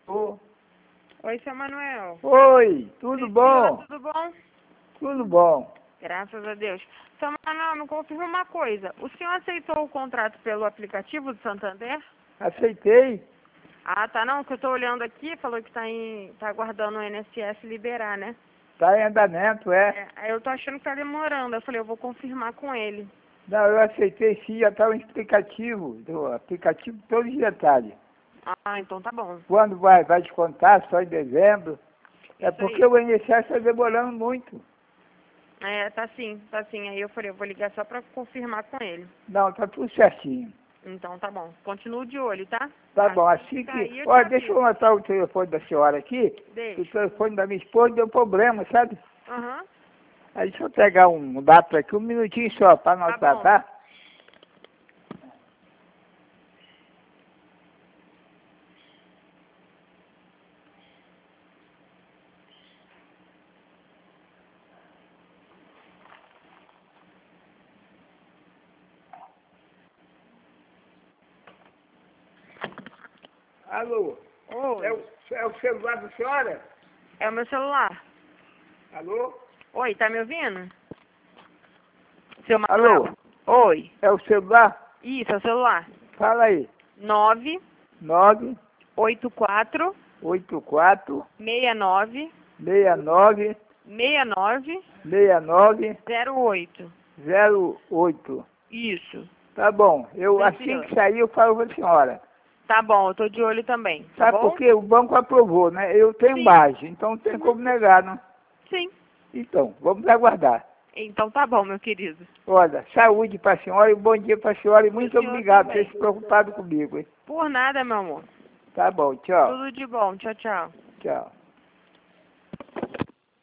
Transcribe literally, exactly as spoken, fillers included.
Ô, Oi, seu Manuel. oi, tudo Priscila, bom? Tudo bom? Tudo bom. Graças a Deus. Seu Manuel, me confirma uma coisa. O senhor aceitou o contrato pelo aplicativo do Santander? Aceitei. Ah, tá não, que eu tô olhando aqui, falou que tá, em, tá aguardando o I N S S liberar, né? Tá em andamento, é. É, aí eu tô achando que tá demorando. Eu falei, eu vou confirmar com ele. Não, eu aceitei sim, já tá o explicativo, do aplicativo, todos os detalhes. Ah, então tá bom. Quando vai, vai descontar, só em dezembro. É Isso porque aí. o I N S S está demorando muito. É, tá sim, tá sim. Aí eu falei, eu vou ligar só pra confirmar com ele. Não, tá tudo certinho. Então tá bom. Continuo de olho, tá? Tá bom, assim que que... sair, eu te Olha, deixa eu aviso. anotar o telefone da senhora aqui, que o Deixa. telefone da minha esposa deu problema, sabe? Aham. Aí deixa eu pegar um dado aqui, um minutinho só, para anotar, bom. tá? Alô? Oi. É o, é o celular da senhora? É o meu celular. Alô? Oi, tá me ouvindo? Seu Alô? Manuel. Oi. É o celular? Isso, é o celular. Fala aí. nove nove oito quatro oito quatro seis nove seis nove seis nove seis nove zero oito. zero oito. Isso. Tá bom. Eu, assim Priscila. que sair, eu falo com a senhora. Tá bom, eu tô de olho também, tá Sabe bom? por quê? O banco aprovou, né? Eu tenho Sim. base, então não tem Uhum. como negar, né? Sim. Então, vamos aguardar. Então tá bom, meu querido. Olha, saúde para a senhora e bom dia para a senhora e muito senhor obrigado por também. ter se preocupado comigo, hein? Por nada, meu amor. Tá bom, tchau. Tudo de bom. Tchau, tchau. Tchau.